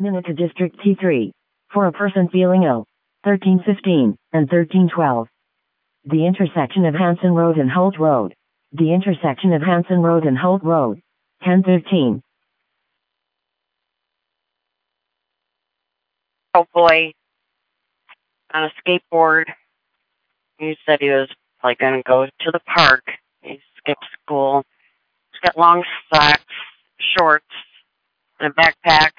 Minute to District T3. For a person feeling ill. 1315 and 1312. The intersection of Hanson Road and Holt Road. The intersection of Hanson Road and Holt Road. 1013. Oh boy, on a skateboard. He said he was like going to go to the park. He skipped school. He's got long socks, shorts, and a backpack.